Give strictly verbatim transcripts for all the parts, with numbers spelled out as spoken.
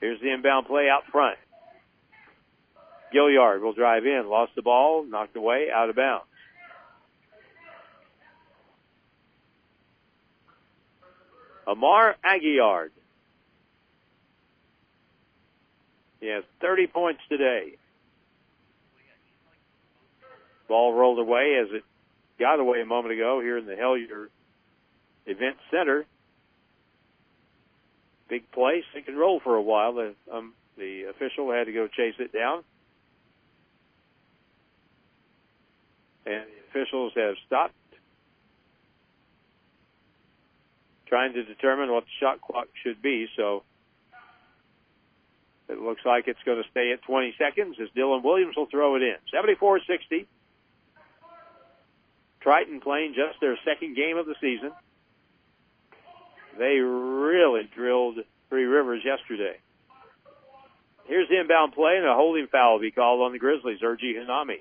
Here's the inbound play out front. Gilliard will drive in. Lost the ball. Knocked away. Out of bounds. Amar Aguillard. He has thirty points today. Ball rolled away as it got away a moment ago here in the Hellier Event Center. Big place. It can roll for a while. The, um, the official had to go chase it down. And the officials have stopped trying to determine what the shot clock should be. So it looks like it's going to stay at twenty seconds as Dylan Williams will throw it in. seventy-four sixty. Triton playing just their second game of the season. They really drilled Three Rivers yesterday. Here's the inbound play, and a holding foul will be called on the Grizzlies. Urgi Hanami.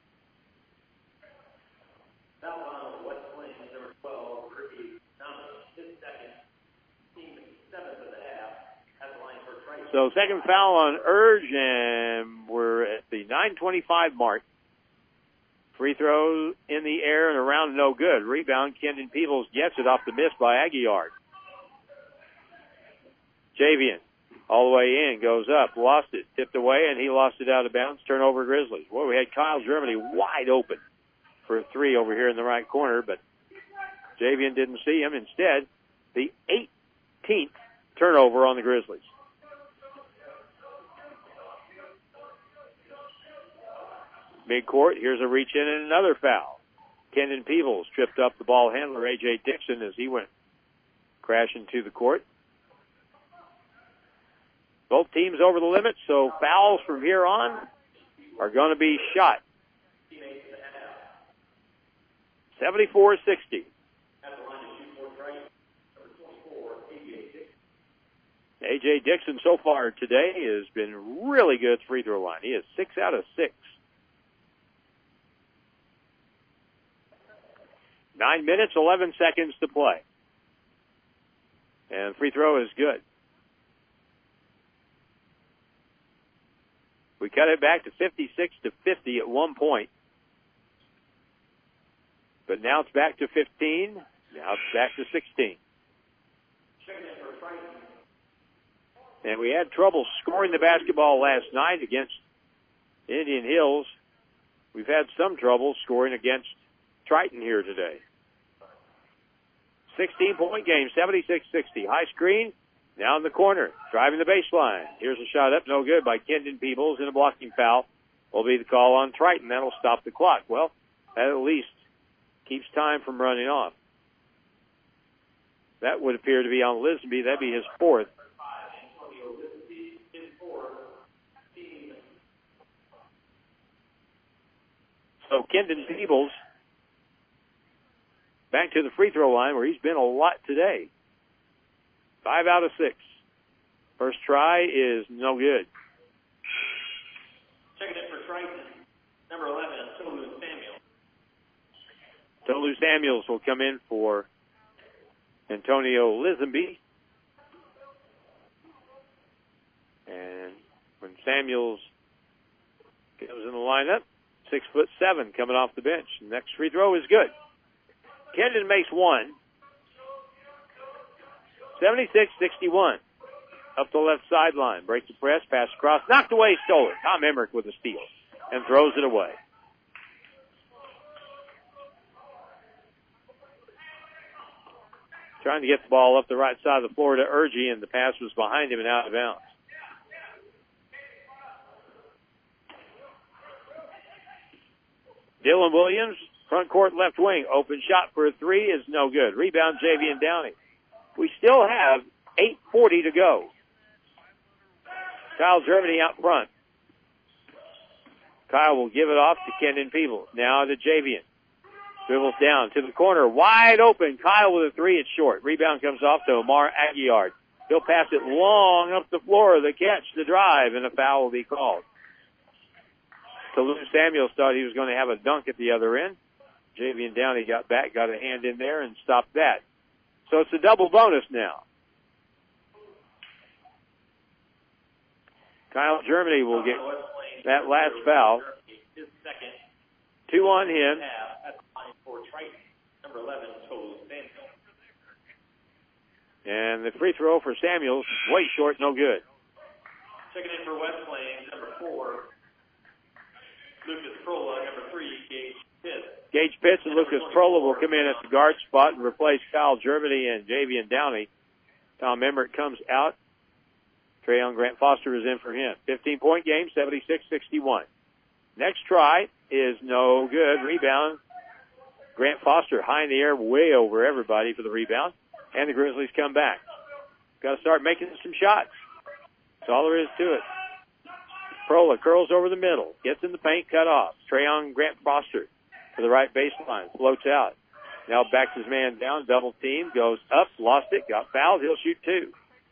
So second foul on Urge, and we're at the nine twenty-five mark. Free throw in the air and around, no good. Rebound, Kendon Peebles gets it off the miss by Aguillard. Javian, all the way in, goes up, lost it, tipped away, and he lost it out of bounds. Turnover Grizzlies. Well, we had Kyle Germany wide open for a three over here in the right corner, but Javian didn't see him. Instead, the eighteenth turnover on the Grizzlies. Midcourt, here's a reach in and another foul. Kendon Peebles tripped up the ball handler, A J Dixon, as he went crashing to the court. Both teams over the limit, so fouls from here on are going to be shot. seventy-four sixty. A J Dixon so far today has been really good at the free throw line. He is six out of six. Nine minutes, eleven seconds to play. And free throw is good. We cut it back to fifty-six to fifty at one point. But now it's back to fifteen. Now it's back to sixteen. And we had trouble scoring the basketball last night against Indian Hills. We've had some trouble scoring against Triton here today. sixteen-point game, seventy-six sixty. High screen, now in the corner, driving the baseline. Here's a shot up, no good by Kendon Peebles, and a blocking foul will be the call on Triton. That'll stop the clock. Well, that at least keeps time from running off. That would appear to be on Lisenby. That'd be his fourth. So Kendon Peebles back to the free throw line where he's been a lot today. Five out of six. First try is no good. Checking it for Triton, number eleven, Tolu Samuels. Tolu Samuels will come in for Antonio Lisenby. And when Samuels goes in the lineup, six foot seven coming off the bench. Next free throw is good. Kendon makes one. seventy-six sixty-one. Up the left sideline. Breaks the press. Pass across. Knocked away. Stole it. Tom Emmerich with a steal. And throws it away. Trying to get the ball up the right side of the floor to Urgi, and the pass was behind him and out of bounds. Dylan Williams, front court left wing. Open shot for a three is no good. Rebound, Javian Downey. We still have eight forty to go. Kyle Germany out front. Kyle will give it off to Kendon Peebles. Now to Javian. Dribbles down to the corner. Wide open. Kyle with a three. It's short. Rebound comes off to Omar Aguillard. He'll pass it long up the floor. The catch, the drive, and a foul will be called. Tolu Samuels thought he was going to have a dunk at the other end. Javian Downey got back, got a hand in there, and stopped that. So it's a double bonus now. Kyle Germany will get West Plains, that last foul. his second. Two on him. Half at the line for Triton. Number eleven, Tolu Samuel. And the free throw for Samuels is way short, no good. Checking in for West Plains, number four, Lucas Prola. Number three, Gage Pitts. Gage Pitts and Lucas Prola will come in at the guard spot and replace Kyle Germany and Javian Downey. Tom Emmert comes out. Trayon Grant Foster is in for him. fifteen-point game, seventy-six sixty-one. Next try is no good. Rebound. Grant Foster high in the air, way over everybody for the rebound. And the Grizzlies come back. Got to start making some shots. That's all there is to it. Prola curls over the middle. Gets in the paint, cut off. Trayon Grant Foster to the right baseline. Floats out. Now backs his man down. Double team. Goes up. Lost it. Got fouled. He'll shoot two.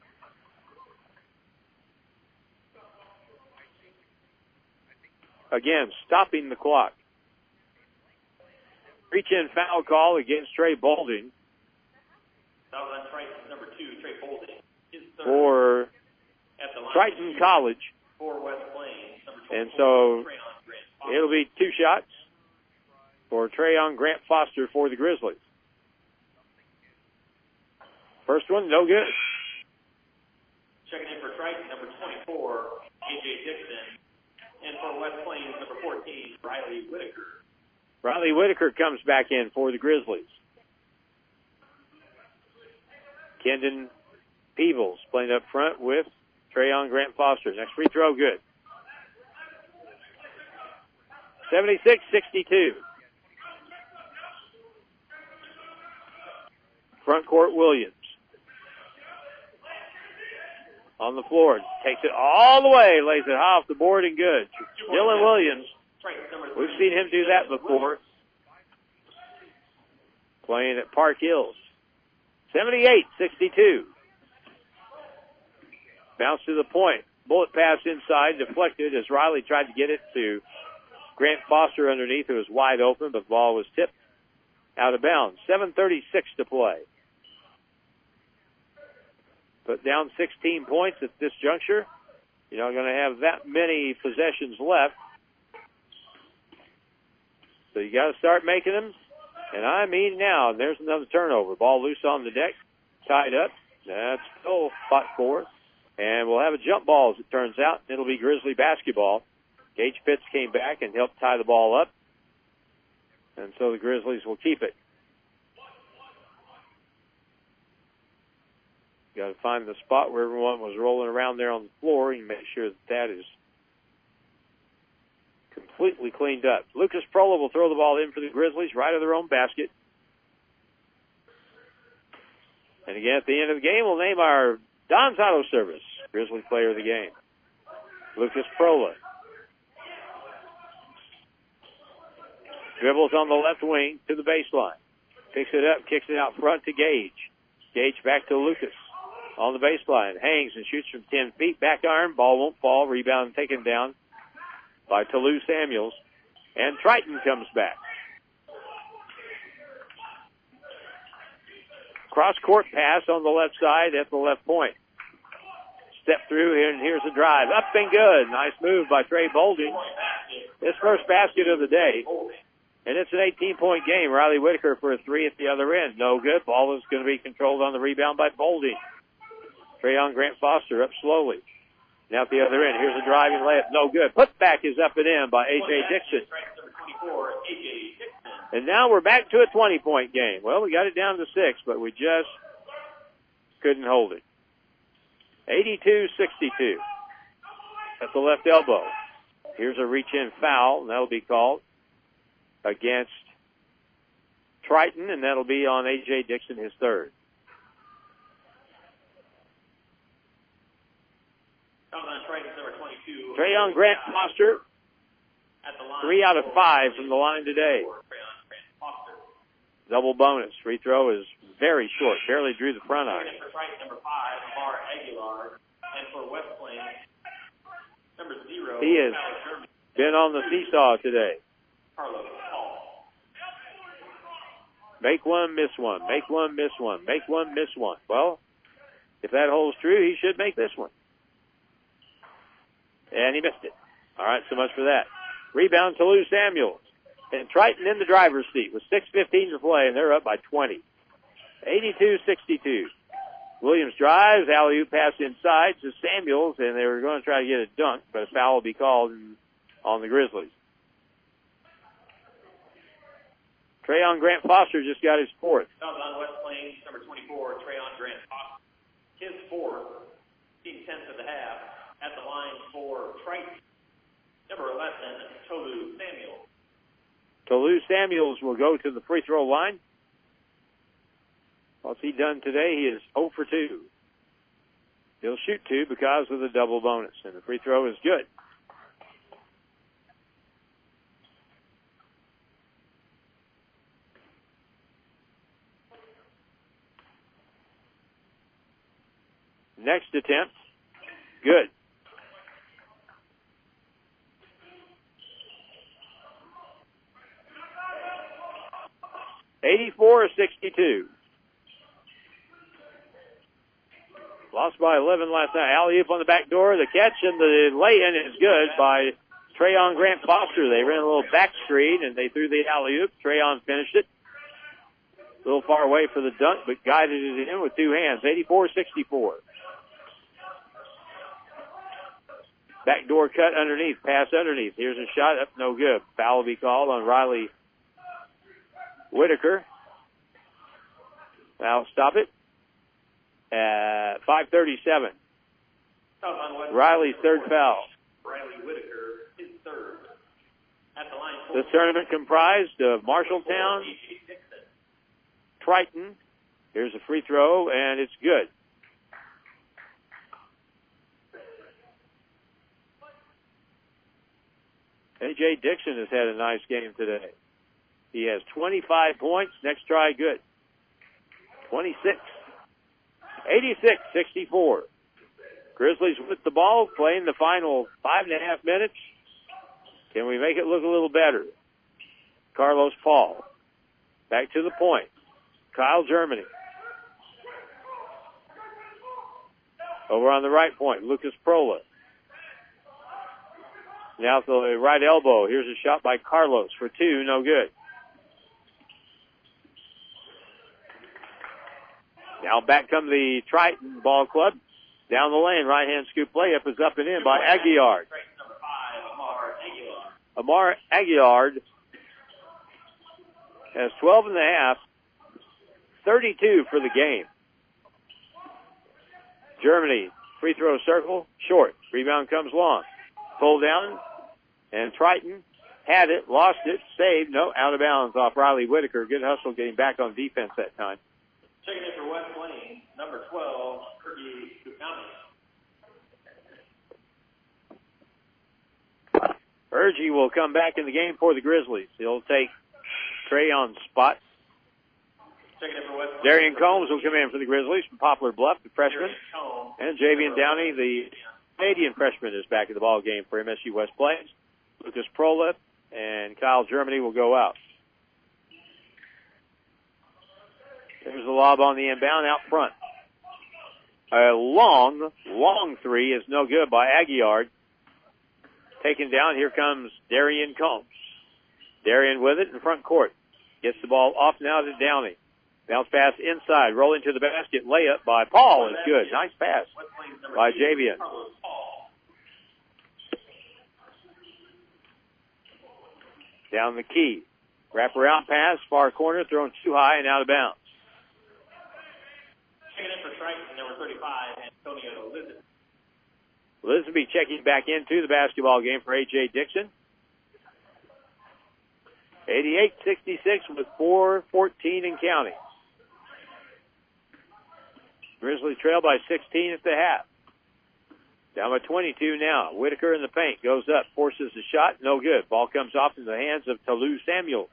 Again, stopping the clock. Reach-in foul call against Trey Boulding. Foul on Triton, number two, Trey Boulding. His third For at the line Triton College. for West Plains. Number And twenty-four, so Trayon Grant Foster. it'll be two shots for Trayon Grant Foster for the Grizzlies. First one, no good. Checking in for Triton, number twenty-four, A J Dixon. And for West Plains, number fourteen, Riley Whitaker. Riley Whitaker comes back in for the Grizzlies. Kendon Peebles playing up front with Trayon Grant Foster. Next free throw, good. seventy-six sixty-two. Front court Williams. On the floor. Takes it all the way. Lays it high off the board and good. Dylan Williams. We've seen him do that before. Playing at Park Hills. seventy-eight sixty-two. Bounce to the point. Bullet pass inside. Deflected as Riley tried to get it to Grant Foster underneath. It was wide open, but the ball was tipped out of bounds. seven thirty-six to play. But down sixteen points at this juncture. You're not going to have that many possessions left. So you got to start making them. And I mean now, there's another turnover. Ball loose on the deck, tied up. That's still spot four. And we'll have a jump ball as it turns out. It'll be Grizzly basketball. Gage Pitts came back and helped tie the ball up. And so the Grizzlies will keep it. Got to find the spot where everyone was rolling around there on the floor and make sure that that is completely cleaned up. Lucas Prola will throw the ball in for the Grizzlies right of their own basket. And again, at the end of the game, we'll name our Don's Auto Service Grizzly player of the game, Lucas Prola. Dribbles on the left wing to the baseline. Picks it up, kicks it out front to Gage. Gage back to Lucas. On the baseline, hangs and shoots from ten feet. Back iron, ball won't fall. Rebound taken down by Tolu Samuels. And Triton comes back. Cross-court pass on the left side at the left point. Step through here, and here's the drive. Up and good. Nice move by Trey Boulding. His first basket of the day. And it's an eighteen-point game. Riley Whitaker for a three at the other end. No good. Ball is going to be controlled on the rebound by Boulding. Trayon Grant Foster up slowly. Now at the other end. Here's a driving layup. No good. Putback is up and in by A J Dixon. And now we're back to a twenty-point game. Well, we got it down to six, but we just couldn't hold it. eighty-two sixty-two. At the left elbow. Here's a reach-in foul, and that'll be called against Triton, and that'll be on A J Dixon, his third. Trayon Grant Foster, three out of five from the line today. Double bonus. Free throw is very short. Barely drew the front iron. He has been on the seesaw today. Make one, miss one. Make one, miss one. Make one, miss one. Well, if that holds true, he should make this one. And he missed it. All right, so much for that. Rebound to Lou Samuels. And Triton in the driver's seat with six fifteen to play, and they're up by twenty. eighty-two sixty-two. Williams drives, alley-oop pass inside to Samuels, and they were going to try to get a dunk, but a foul will be called on the Grizzlies. Trayon Grant Foster just got his fourth. Foul on West Plains, number twenty-four, Trayon Grant Foster. His fourth, tenth of the half, at the line for Triton. Number eleven, Tolu Samuels. Tolu Samuels will go to the free throw line. What's he done today? He is zero for two. He'll shoot two because of the double bonus, and the free throw is good. Next attempt, good. eighty-four sixty-two. Lost by eleven last night. Alley-oop on the back door. The catch and the lay-in is good by Trayon Grant Foster. They ran a little back screen, and they threw the alley-oop. Trayon finished it. A little far away for the dunk, but guided it in with two hands. eighty-four sixty-four. Backdoor cut underneath. Pass underneath. Here's a shot. Up, no good. Foul will be called on Riley Whitaker. Now stop it. At five thirty-seven. Riley's third foul. Riley Whitaker, his third. At the line. The tournament comprised of Marshalltown, Triton. Here's a free throw, and it's good. A J Dixon has had a nice game today. He has twenty-five points. Next try, good. twenty-six. eighty-six sixty-four. Grizzlies with the ball, playing the final five and a half minutes. Can we make it look a little better? Carlos Paul. Back to the point. Kyle Germany. Over on the right point, Lucas Prola. Now to the right elbow. Here's a shot by Carlos for two, no good. Now back come the Triton Ball Club. Down the lane, right-hand scoop layup is up and in by Aguilar. Amar Aguilar has twelve and a half, thirty-two for the game. Germany, free throw circle, short. Rebound comes long. Pulled down, and Triton had it, lost it, saved, no, out of bounds off Riley Whitaker. Good hustle getting back on defense that time. Checking in for West Plains, number twelve, Kirby County. Urgie will come back in the game for the Grizzlies. He'll take Trayon's spot. Checking in for West Plains. Darian Combs will come in for the Grizzlies from Poplar Bluff, the freshman. And Javian Downey, the Canadian freshman, is back at the ball game for M S U West Plains. Lucas Prola and Kyle Germany will go out. There's the lob on the inbound out front. A long, long three is no good by Aguilar. Taken down, here comes Darian Combs. Darian with it in front court. Gets the ball off now to Downey. Bounce pass inside, rolling to the basket, layup by Paul is good. Nice pass by Javian. Down the key. Wraparound pass, far corner, thrown too high and out of bounds. Checking in for Triton, number thirty-five, Antonio Lisbon. Lisby checking back into the basketball game for A J Dixon. eighty-eight sixty-six with four fourteen in counting. Grizzlies trail by sixteen at the half. Down by twenty-two now. Whitaker in the paint. Goes up. Forces the shot. No good. Ball comes off in the hands of Tolu Samuels.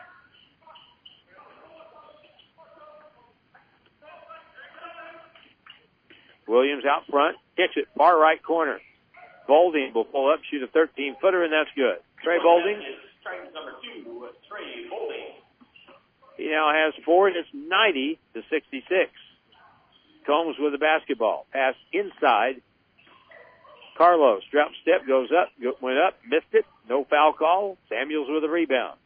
Williams out front. Kicks it. Far right corner. Bolding will pull up. Shoot a thirteen-footer, and that's good. Trey Bolding. Number two, Trey Bolding. He now has four, and it's ninety to sixty-six. Combs with the basketball. Pass inside Carlos, drop step, goes up, go, went up, missed it. No foul call. Samuels with a rebound.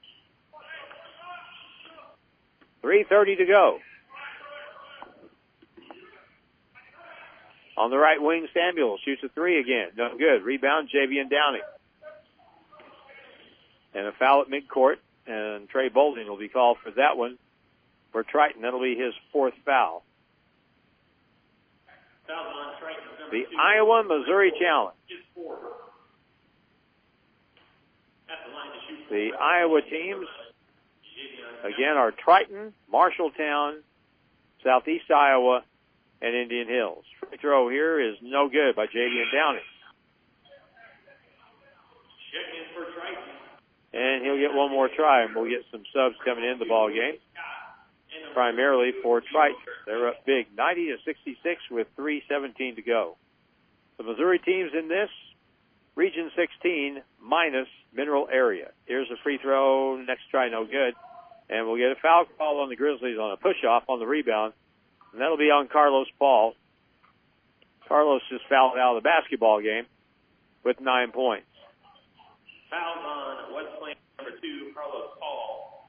three thirty to go. On the right wing, Samuels shoots a three again. No good. Rebound, Javian Downey. And a foul at midcourt, and Trey Boulding will be called for that one for Triton. That'll be his fourth foul. The Iowa-Missouri Challenge. The Iowa teams, again, are Triton, Marshalltown, Southeast Iowa, and Indian Hills. Free throw here is no good by Javian Downey. And he'll get one more try, and we'll get some subs coming in the ball game, primarily for Triton. They're up big, ninety to sixty-six with three seventeen to go. The Missouri teams in this, Region sixteen minus Mineral Area. Here's a free throw, next try no good, and we'll get a foul call on the Grizzlies on a push-off on the rebound, and that'll be on Carlos Paul. Carlos just fouled out of the basketball game with nine points. Foul on West Plains number two, Carlos Paul.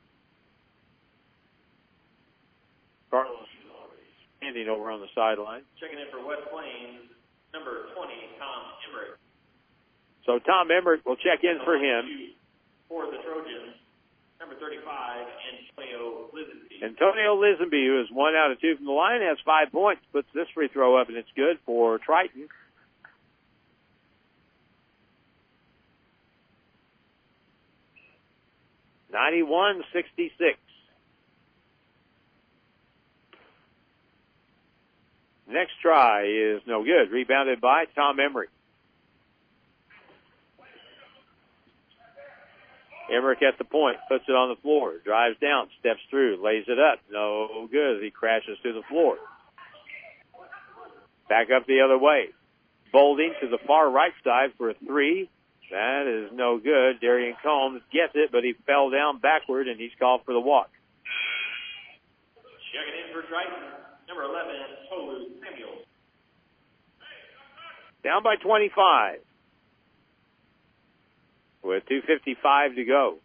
Carlos standing over on the sideline. Checking in for West Plains, number twenty, Tom Emmerich. So Tom Emmerich will check in for him. For the Trojans, number thirty-five, Antonio Lisenby. Antonio Lisenby, who is one out of two from the line, has five points, puts this free throw up, and it's good for Triton. ninety-one sixty-six. Next try is no good. Rebounded by Tom Emmerich. Emmerich at the point, puts it on the floor, drives down, steps through, lays it up. No good as he crashes to the floor. Back up the other way. Boulding to the far right side for a three. That is no good. Darian Combs gets it, but he fell down backward, and he's called for the walk. Checking in for Triton, number eleven, Tolu Samuels. Down by twenty-five. With two fifty-five to go.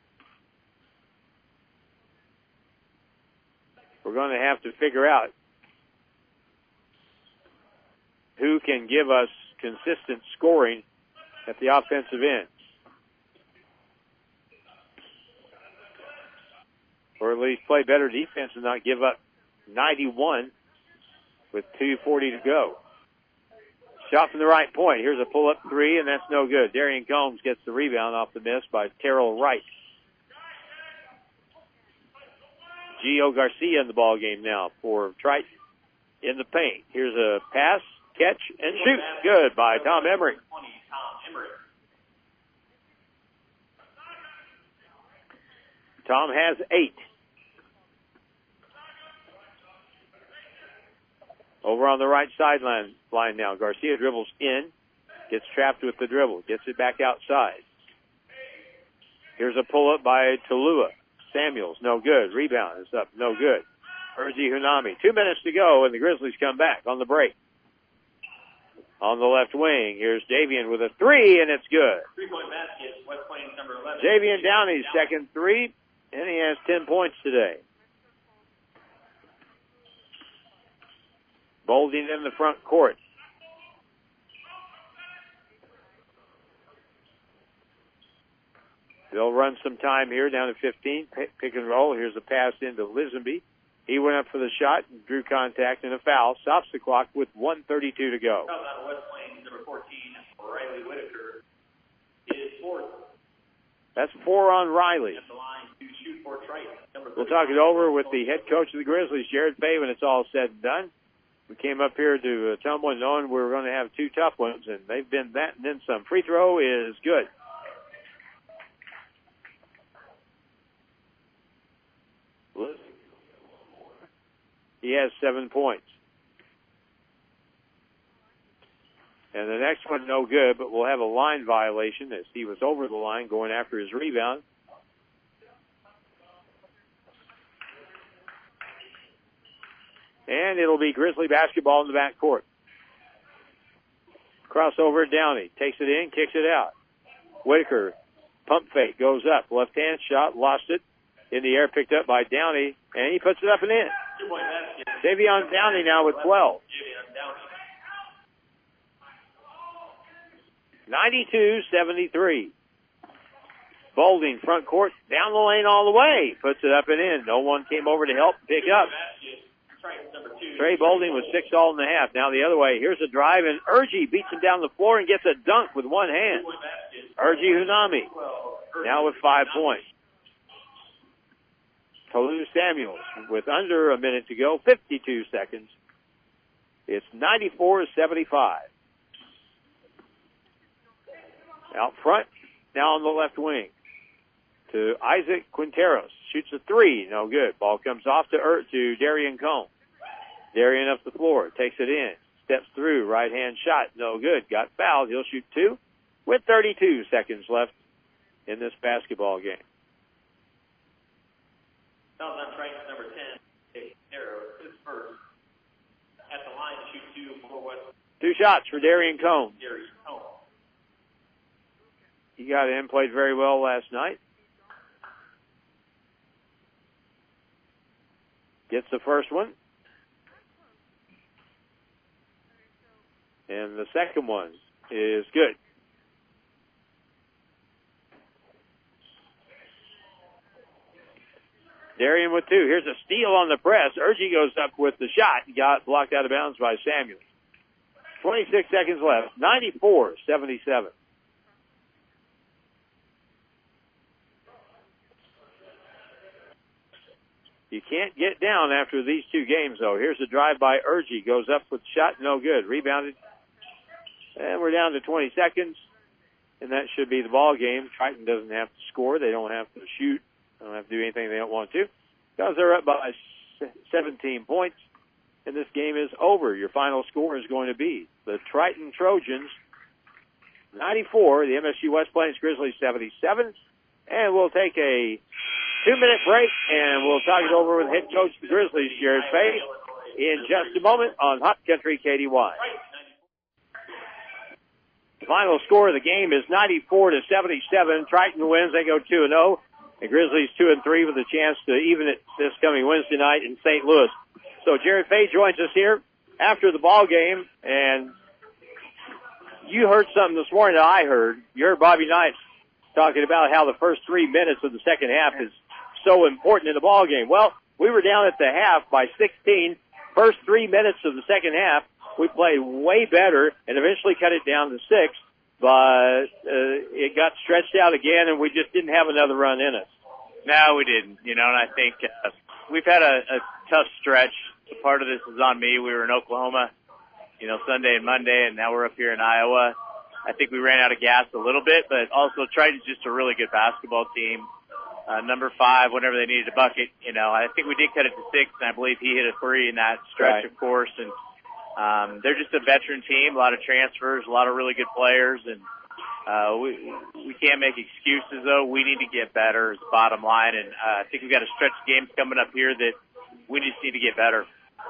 We're going to have to figure out who can give us consistent scoring at the offensive end. Or at least play better defense and not give up ninety-one with two forty to go. Shot from the right point. Here's a pull-up three, and that's no good. Darian Combs gets the rebound off the miss by Terrell Wright. Gio Garcia in the ball game now for Triton in the paint. Here's a pass, catch, and shoot. Good by Tom Emmerich. Tom has eight. Over on the right sideline line now. Garcia dribbles in, gets trapped with the dribble, gets it back outside. Here's a pull-up by Talua. Samuels, no good. Rebound is up, no good. Urzi Hunami. Two minutes to go, and the Grizzlies come back on the break. On the left wing, here's Javian with a three, and it's good. Three-point basket, West Plains number eleven. Javian Downey's second three, and he has ten points today. Boulding in the front court. They'll run some time here down to fifteen. Pick and roll. Here's a pass into Lisenby. He went up for the shot, drew contact, and a foul. Stops the clock with one thirty-two to go. Foul out of West Plains, number fourteen, Riley Whitaker, is fourth. That's four on Riley. At the line to shoot for Triton. We'll talk it over with the head coach of the Grizzlies, Jared Fay, when it's all said and done. We came up here to uh, Tumblin knowing we were going to have two tough ones, and they've been that and then some. Free throw is good. He has seven points. And the next one, no good, but we'll have a line violation as he was over the line going after his rebound. And it'll be Grizzly basketball in the backcourt. Crossover, Downey takes it in, kicks it out. Whitaker, pump fake, goes up. Left-hand shot, lost it. In the air, picked up by Downey, and he puts it up and in. Davion Downey now with twelve. ninety-two seventy-three. Bolding, front court, down the lane all the way. Puts it up and in. No one came over to help pick up. Trey Bolding was six all and a half. Now the other way. Here's a drive, and Urgie beats him down the floor and gets a dunk with one hand. Urgie Hunami now with five points. Kalu Samuels with under a minute to go, fifty-two seconds. It's ninety-four seventy-five. Out front, now on the left wing to Isaac Quinteros. Shoots a three, no good. Ball comes off to Ur- to Darian Cone. Darian up the floor, takes it in, steps through, right-hand shot, no good. Got fouled, he'll shoot two with thirty-two seconds left in this basketball game. Foul on strike number ten, Quinteros, his first. At the line, shoot two for what? Two shots for Darian Cone. Darian Cone. He got in, played very well last night. Gets the first one. And the second one is good. Darian with two. Here's a steal on the press. Urgie goes up with the shot. Got blocked out of bounds by Samuels. twenty-six seconds left. ninety-four seventy-seven. You can't get down after these two games, though. Here's a drive by Urgie. Goes up with shot, no good. Rebounded. And we're down to twenty seconds. And that should be the ball game. Triton doesn't have to score. They don't have to shoot. They don't have to do anything they don't want to. Because they're up by seventeen points. And this game is over. Your final score is going to be the Triton Trojans ninety-four, the M S U West Plains Grizzlies seventy-seven. And we'll take a two-minute break, and we'll talk it over with head coach of the Grizzlies, Jared Fay, in just a moment on Hot Country K D Y. The final score of the game is ninety-four to seventy-seven. Triton wins. They go two and oh. The Grizzlies two and three with a chance to even it this coming Wednesday night in Saint Louis. So Jared Fay joins us here after the ball game, and you heard something this morning that I heard. You heard Bobby Knight talking about how the first three minutes of the second half is so important in the ball game. Well, we were down at the half by sixteen. First three minutes of the second half, we played way better and eventually cut it down to six, but uh, it got stretched out again, and we just didn't have another run in us. No, we didn't. You know, and I think uh, we've had a, a tough stretch. Part of this is on me. We were in Oklahoma, you know, Sunday and Monday, and now we're up here in Iowa. I think we ran out of gas a little bit, but also Triton's just a really good basketball team. Uh, number five, whenever they needed a bucket, you know, I think we did cut it to six, and I believe he hit a three in that stretch, right. Of course. And um, they're just a veteran team, a lot of transfers, a lot of really good players, and uh, we we can't make excuses, though. We need to get better is the bottom line, and uh, I think we've got a stretch of games coming up here that we just need to get better.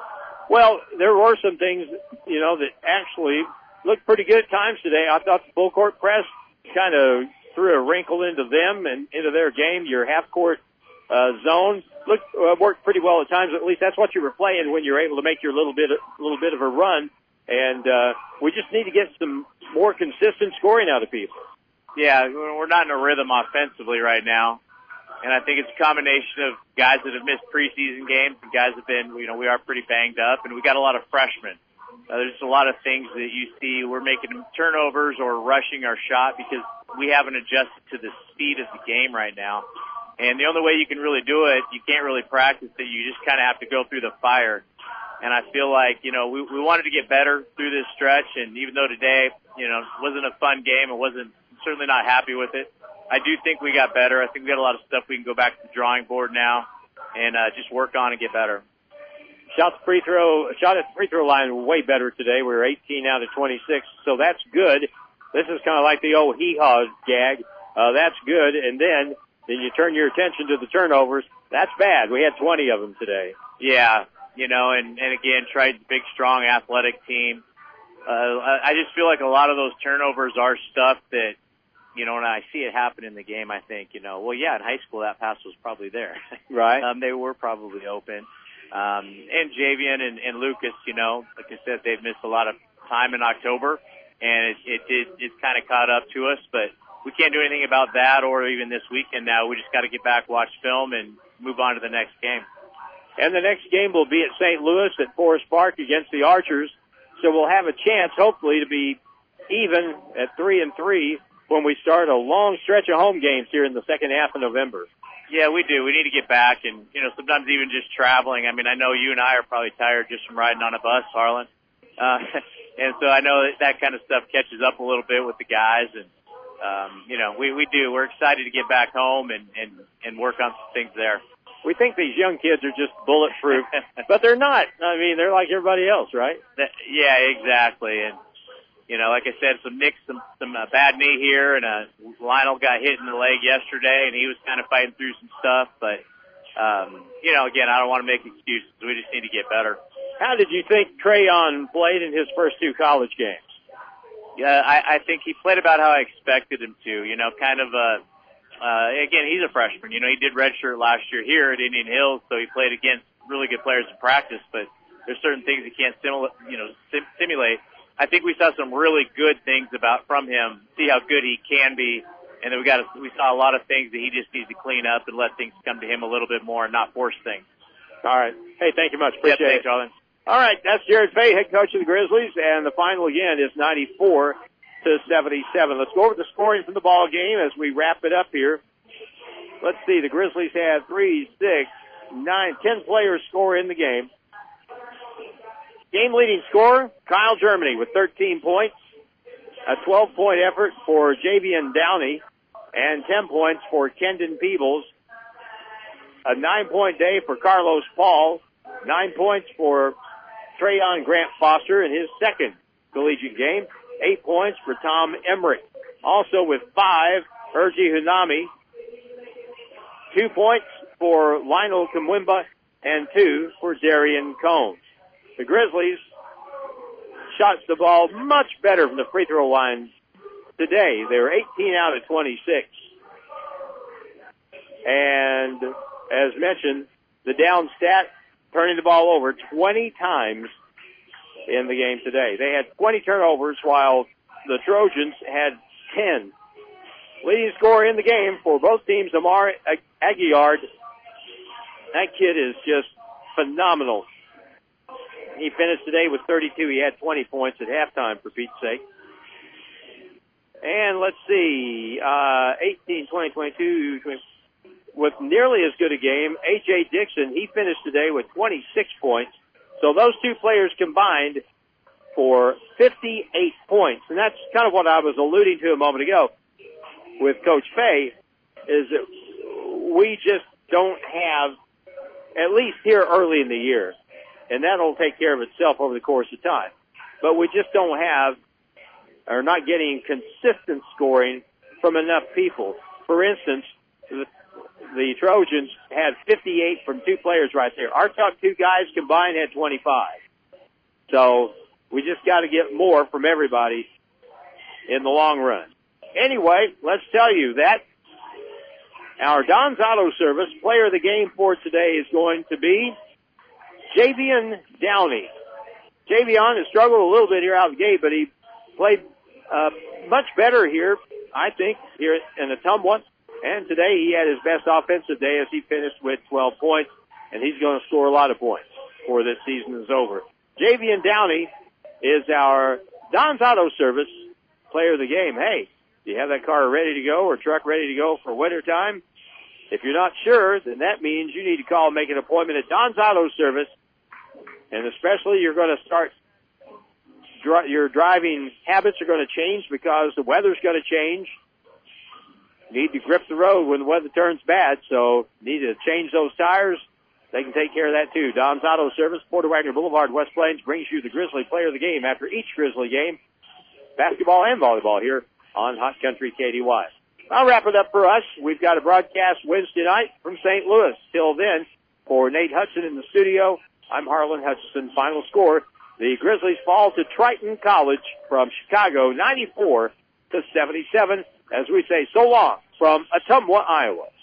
Well, there were some things, you know, that actually looked pretty good at times today. I thought the full court press kind of threw a wrinkle into them and into their game. Your half court uh, zone looked uh, worked pretty well at times. At least that's what you were playing when you're able to make your little bit a little bit of a run. And uh, we just need to get some more consistent scoring out of people. Yeah, we're not in a rhythm offensively right now. And I think it's a combination of guys that have missed preseason games and guys that have been, you know, we are pretty banged up, and we got a lot of freshmen. Uh, there's a lot of things that you see. We're making turnovers or rushing our shot because we haven't adjusted to the speed of the game right now. And the only way you can really do it, you can't really practice it. You just kind of have to go through the fire. And I feel like, you know, we, we wanted to get better through this stretch, and even though today, you know, wasn't a fun game, it wasn't, certainly not happy with it. I do think we got better. I think we got a lot of stuff we can go back to the drawing board now and uh, just work on and get better. Shot the free throw, shot at the free throw line way better today. We were eighteen out of twenty-six, so that's good. This is kind of like the old hee-haw gag. Uh, that's good, and then then you turn your attention to the turnovers. That's bad. We had twenty of them today. Yeah, you know, and and again, Triton's a big, strong, athletic team. uh, I just feel like a lot of those turnovers are stuff that, you know, and I see it happen in the game, I think, you know, well, yeah, in high school that pass was probably there. Right. um, they were probably open. Um, and Javian and, and Lucas, you know, like I said, they've missed a lot of time in October, and it, it did, it's kind of caught up to us, but we can't do anything about that or even this weekend now. We just got to get back, watch film, and move on to the next game. And the next game will be at Saint Louis at Forest Park against the Archers, so we'll have a chance, hopefully, to be even at three and three when we start a long stretch of home games here in the second half of November. Yeah, we do. We need to get back, and, you know, sometimes even just traveling. I mean, I know you and I are probably tired just from riding on a bus, Harlan. Uh, and so I know that, that kind of stuff catches up a little bit with the guys, and, um, you know, we, we do. We're excited to get back home and, and, and work on some things there. We think these young kids are just bulletproof, but they're not. I mean, they're like everybody else, right? That, yeah, exactly. And, you know, like I said, some nicks, some, some uh, bad knee here, and uh, Lionel got hit in the leg yesterday, and he was kind of fighting through some stuff. But, um, you know, again, I don't want to make excuses. We just need to get better. How did you think Trayon played in his first two college games? Yeah, I, I think he played about how I expected him to. You know, kind of a, uh, again, he's a freshman. You know, he did redshirt last year here at Indian Hills, so he played against really good players in practice. But there's certain things he can't simula- you know, sim- simulate. I think we saw some really good things about from him, see how good he can be, and then we got to, we saw a lot of things that he just needs to clean up and let things come to him a little bit more and not force things. All right. Hey, thank you much. Appreciate yeah, thanks, it. Harlan. All right, that's Jared Fay, head coach of the Grizzlies, and the final again is ninety-four to seventy-seven. Let's go over the scoring from the ball game as we wrap it up here. Let's see, the Grizzlies had three, six, nine, ten players score in the game. Game-leading scorer, Kyle Germany with thirteen points, a twelve-point effort for Javian Downey, and ten points for Kendon Peebles. A nine-point day for Carlos Paul, nine points for Trayon Grant Foster in his second collegiate game, eight points for Tom Emmerich. Also with five, Urgi Hunami, two points for Lionel Kamwimba, and two for Darian Combs. The Grizzlies shot the ball much better from the free throw line today. They were eighteen out of twenty-six. And as mentioned, the down stat, turning the ball over twenty times in the game today. They had twenty turnovers while the Trojans had ten. Leading scorer in the game for both teams, Amar Aguiard. That kid is just phenomenal. He finished today with thirty-two. He had twenty points at halftime, for Pete's sake. And let's see, uh, eighteen, twenty, twenty-two, twenty, with nearly as good a game, A J Dixon, he finished today with twenty-six points. So those two players combined for fifty-eight points. And that's kind of what I was alluding to a moment ago with Coach Fay, is that we just don't have, at least here early in the year, and that'll take care of itself over the course of time. But we just don't have, or not getting consistent scoring from enough people. For instance, the, the Trojans had fifty-eight from two players right there. Our top two guys combined had twenty-five. So we just got to get more from everybody in the long run. Anyway, let's tell you that our Don's Auto Service player of the game for today is going to be Javian Downey. Javian has struggled a little bit here out of the gate, but he played uh, much better here, I think, here in Ottumwa. And today he had his best offensive day as he finished with twelve points, and he's going to score a lot of points before this season is over. Javian Downey is our Don's Auto Service player of the game. Hey, do you have that car ready to go or truck ready to go for winter time? If you're not sure, then that means you need to call and make an appointment at Don's Auto Service. And especially you're going to start, your driving habits are going to change because the weather's going to change. You need to grip the road when the weather turns bad, so you need to change those tires. They can take care of that too. Don's Auto Service, Porter Wagner Boulevard, West Plains, brings you the Grizzly player of the game after each Grizzly game, basketball and volleyball here on Hot Country K D Y. I'll wrap it up for us. We've got a broadcast Wednesday night from Saint Louis. Till then, for Nate Hudson in the studio, I'm Harlan Hutchison. Final score, The Grizzlies fall to Triton College from Chicago, ninety-four to seventy-seven, as we say so long from Ottumwa, Iowa.